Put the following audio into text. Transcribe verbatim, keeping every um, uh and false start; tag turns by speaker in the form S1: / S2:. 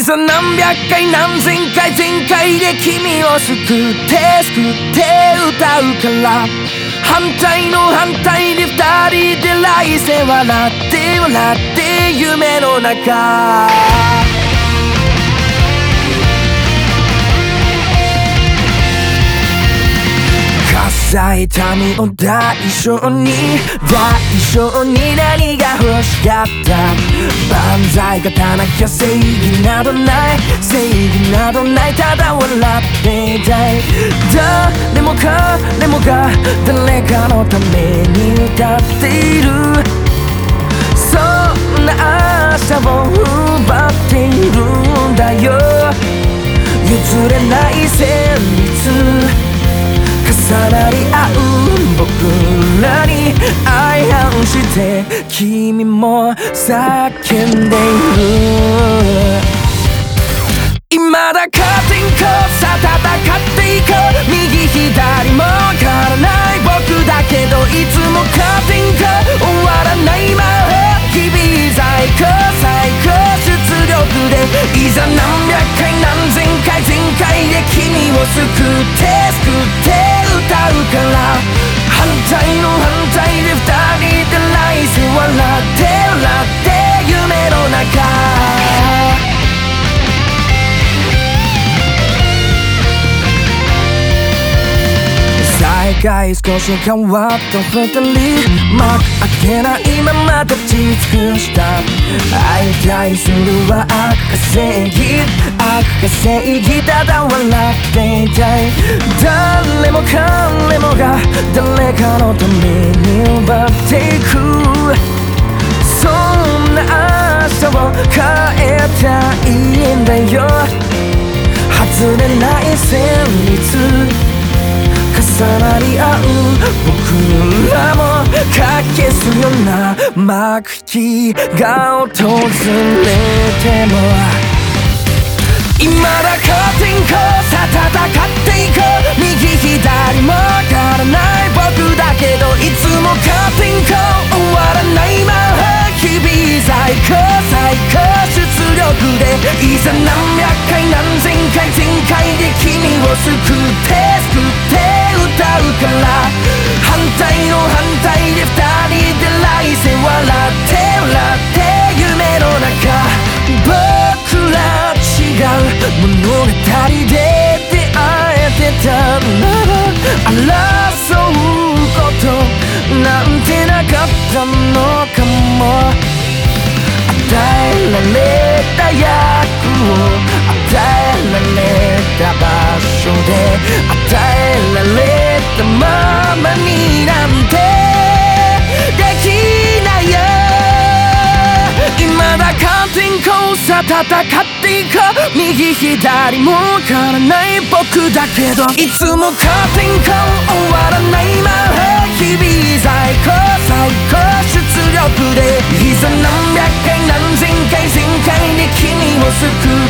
S1: いざ何百回何千回全開で君を救って救って歌うから反対の反対で二人で来世笑って笑って夢の中臭い痛みを代償に代償に何が欲しかった万歳がたなきゃ正義などない正義などないただ笑っていたい誰も彼もが誰かのために歌っているそんな明日を奪っているんだよ譲れない旋律重なり合う僕らに相反して君も叫んでいる未だカーテンコさ戦っていこう右左もわからない僕だけどいつもカーテンコ終わらない魔法日々最高最高出力でいざ何百回何千回全開で君を救って救って歌うから反対の反対で二人で来世笑って笑って夢の中再会少し変わった二人幕開けないまま立ち尽くした相対するは悪か正義悪か正義ただ笑っていたい誰も彼もが誰かのために奪っていくそんな明日を変えたいんだよ外れない旋律重なり合う僕らもかけすような幕引きが訪れても未だカーテンコさ戦っていこう右左もわからない僕だけどいつもカーテンコ終わらない魔法日々最高最高出力でいざ何百回何千回全開で君を救って救って歌うから反対の反対で二人で来世笑って笑って夢の中僕ら違う物語で出会えてたなら争うことなんてなかったのかも与えられた役を与えられた場所で与えられたままになんてできないよ未だカーテンコさ戦っていこう右左もわからない僕だけどいつもカーテンコ終わらない魔法日々最高最高出力でいざ何百回何千回全開で君を救う